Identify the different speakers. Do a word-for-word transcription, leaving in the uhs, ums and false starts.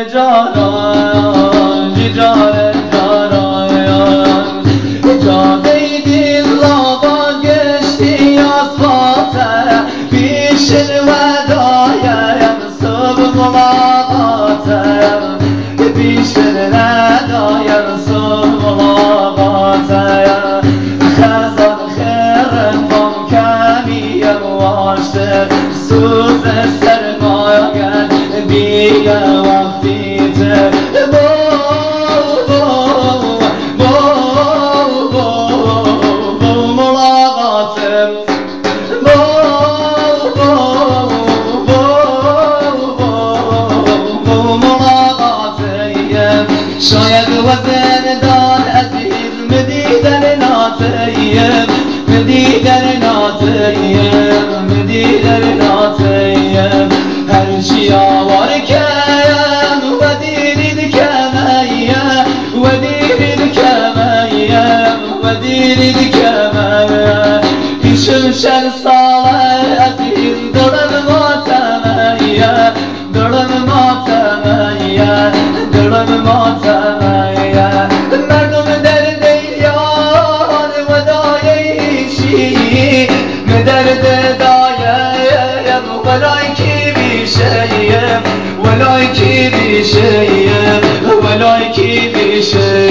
Speaker 1: جانان جیجار جانان جانه دل آبان گشتی آسفالته پیشن ودایم صبح ملاقاتم پیشن ندایم صبح ملاقاتم خزان خیرم بام کمیم واشته سوز سرمایه بیه وقتی ته بو بو بو بو بو ملاقاتم بو بو بو بو بو ملاقاتم شاید وزن دار عزیز مدیدن ناتیم مدیدن ناتیم مدیدن ناتیم هرچی آوار کم و دیرید کمیم و دیرید کمیم و دیرید کمیم پیشم شن ساله عزیز دلم ماتمیم دلم ماتمیم دلم ماتمیم مردم در دیان و دایشی مدرد دایم ولای کی بیشیم ولای کی بیشیم ولای کی بیشیم